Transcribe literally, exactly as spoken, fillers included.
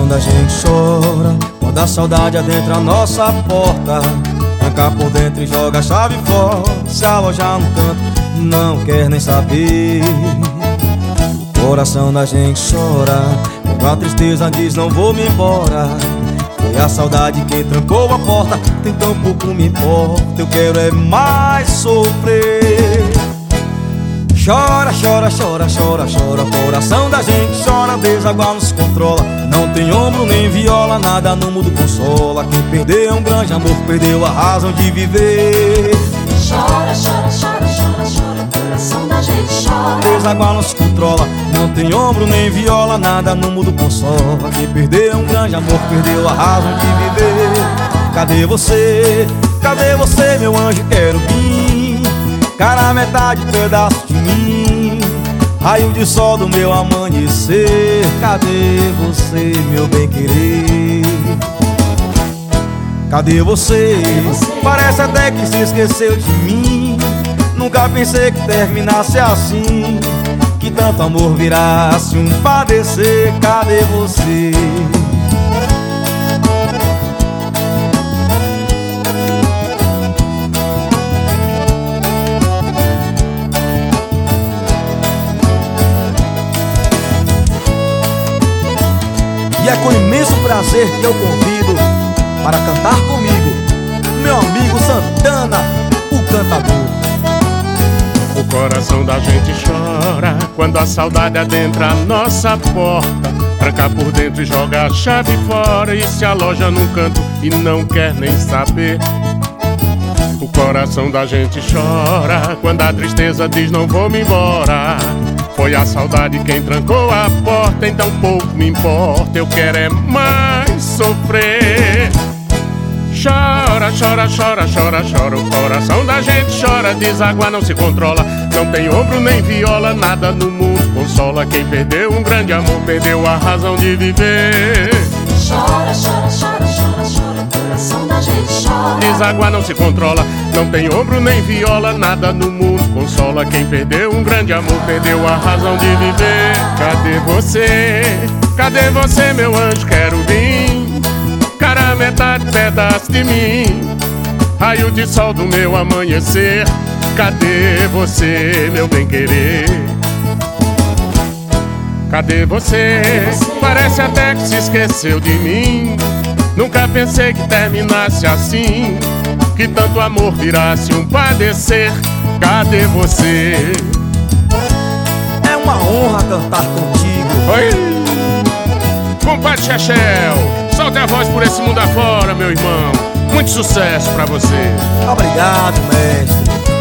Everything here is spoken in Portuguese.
coração da gente chora quando a saudade adentra a nossa porta. Tranca por dentro e joga a chave fora, se alojar no canto, não quer nem saber. O coração da gente chora quando a tristeza diz não vou me embora. Foi a saudade quem trancou a porta, tem tão pouco me importa, eu quero é mais sofrer. Chora, chora, chora, chora, chora, coração da gente chora, desaguar não se controla. Não tem ombro nem viola, nada no mundo consola. Quem perdeu um grande amor, perdeu a razão de viver. Chora, chora, chora, chora, chora, coração da gente chora, desaguar não se controla. Não tem ombro nem viola, nada no mundo consola. Quem perdeu um grande amor, perdeu a razão de viver. Cadê você? Cadê você, meu anjo querubim? Cara, metade, pedaço de mim, raio de sol do meu amanhecer. Cadê você, meu bem-querer? Cadê você? Parece até que se esqueceu de mim. Nunca pensei que terminasse assim, que tanto amor virasse um padecer. Cadê você? E é com imenso prazer que eu convido para cantar comigo meu amigo Santana, o cantador. O coração da gente chora quando a saudade adentra a nossa porta. Tranca por dentro e joga a chave fora, e se aloja num canto e não quer nem saber. O coração da gente chora quando a tristeza diz não vou me embora. Foi a saudade quem trancou a porta, então pouco me importa, eu quero é mais sofrer. Chora, chora, chora, chora, chora, o coração da gente chora, deságua não se controla. Não tem ombro nem viola, nada no mundo consola. Quem perdeu um grande amor, perdeu a razão de viver. chora, chora, chora, chora, chora, coração da gente chora, deságua não se controla. Não tem ombro nem viola, nada no mundo consola. Quem perdeu um grande amor, perdeu a razão de viver. Cadê você? Cadê você, meu anjo querubim? Cara, metade, pedaço de mim, raio de sol do meu amanhecer. Cadê você, meu bem-querer? Cadê você? Parece até que se esqueceu de mim. Nunca pensei que terminasse assim, que tanto amor virasse um padecer. Cadê você? É uma honra cantar contigo. Oi! Compadre Chechel, solte a voz por esse mundo afora, meu irmão. Muito sucesso pra você. Obrigado, mestre.